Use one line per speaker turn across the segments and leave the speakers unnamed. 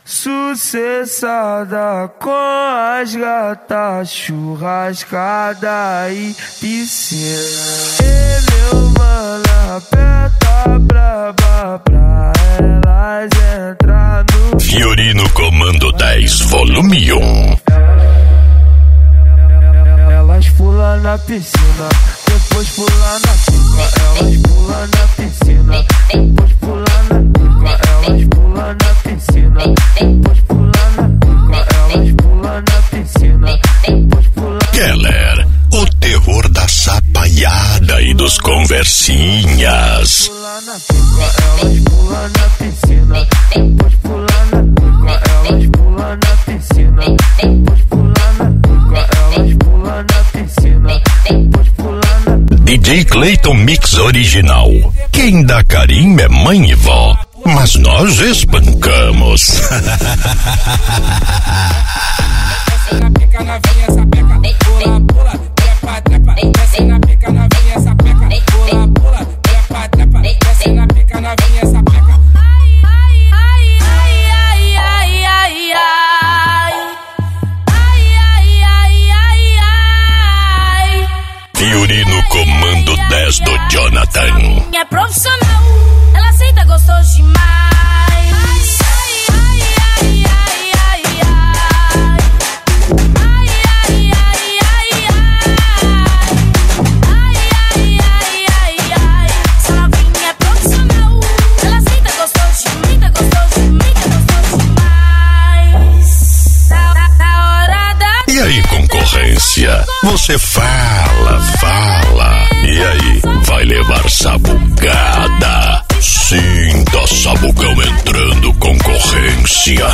Sucessada com as gatas, churrascada e piscina. E meu mano aperta braba pra elas entrar no
Fiorino Comando 10, volume 1.
Elas pulam na piscina, depois pulam na pica. Elas pulam na piscina, depois pulam na pica. Elas pulam na piscina, depois pulam na pica. Elas pulam na piscina, depois pulam.
Keller, o terror da sapaiada e dos conversinhas.
Elas pulam na piscina, depois pulam na pica. Elas pulam na piscina, depois pulam na pica. Elas pulam na piscina, depois pulam na pica.
DJ Clayton Mix Original. Quem dá carinho é mãe e vó, mas nós espancamos.
Desce na pica, novinha, sapeca, pula, pula, trepa, trepa. Desce na pica, novinha, sapeca, pula, pula, trepa, trepa. Desce na pica, novinha, sapeca. Ai, ai, ai, ai, ai, ai, ai, ai. Ai, ai, ai, ai, ai.
Fiorino Comando 10 do Jonathan.
É profissional, ela aceita gostoso demais.
E aí, concorrência? Você fala, fala. E aí, vai levar sabugada? Sinta sabugão entrando, concorrência.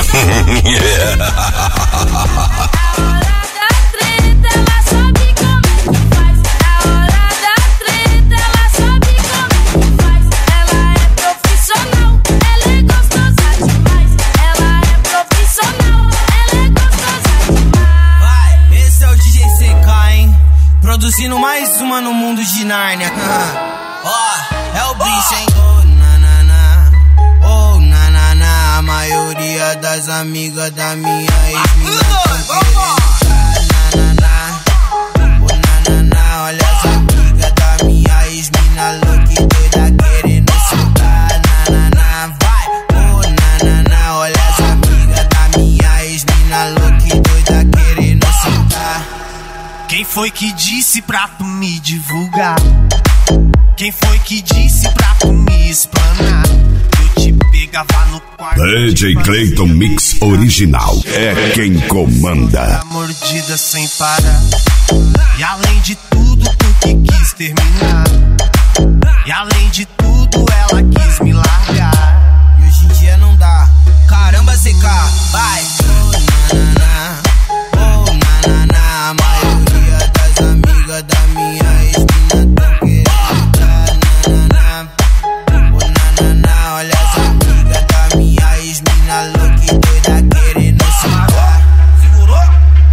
Produzindo mais uma no mundo de Nárnia. Ó, é o bicho, hein? Oh, nanana, oh, nanana. A maioria das amigas da minha ex-mina tão querendo nanana, oh, nanana. Olha as amigas da minha ex-mina louca e doida querendo soltar, nanana. Vai, oh, nanana. Olha as amigas da minha ex-mina louca e doida querendo soltar. Quem foi que disse pra tu me divulgar? Quem foi que disse pra tu me explanar? Eu te pegava no quarto.
DJ Clayton Mix Original é quem comanda.
Mordida sem parar. E além de tudo, tu que quis terminar. E além de tudo, ela quis me largar. E hoje em dia não dá. Caramba, CK, vai. Oh, nanana, oh, nanana. A maioria das amigas da minha ex-mina tão querendo dar, nanana. Oh, nanana. Olha as amigas da minha ex-mina louca e doida querendo soltar. Segurou?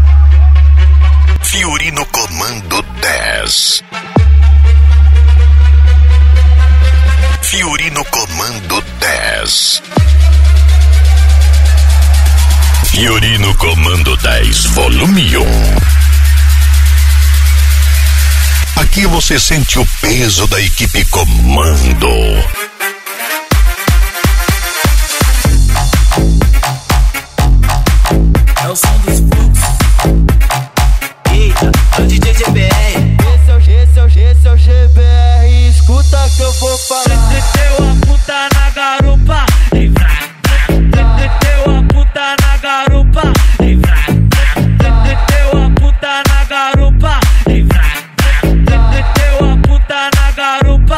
Fiorino Comando 10. Fiorino Comando 10. Fiorino Comando 10, volume 1. Aqui você sente o peso da equipe Comando.
É o som dos fluxos. Eita, é o DJ GBR.
Esse é o GBR, escuta que eu vou falar. Deu a puta na garupa, deu a puta na garupa, deu a puta na garupa, deu a puta na garupa,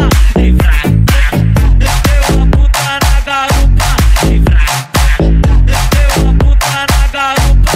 deu a puta na garupa, deu a puta na garupa.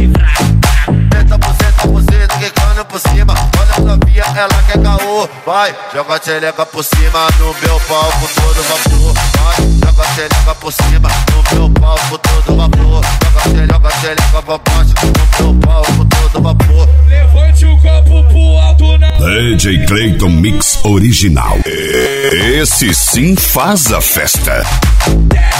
Senta você, quicando por cima. Olha a novinha, ela quer caô. Vai, joga a xereca por cima no meu palco todo vapor. Vai, joga a xereca por cima no meu palco todo vapor. Joga a xereca pra baixo no meu palco todo vapor.
Levante o copo pro alto na
DJ Clayton Mix Original. Esse sim faz a festa.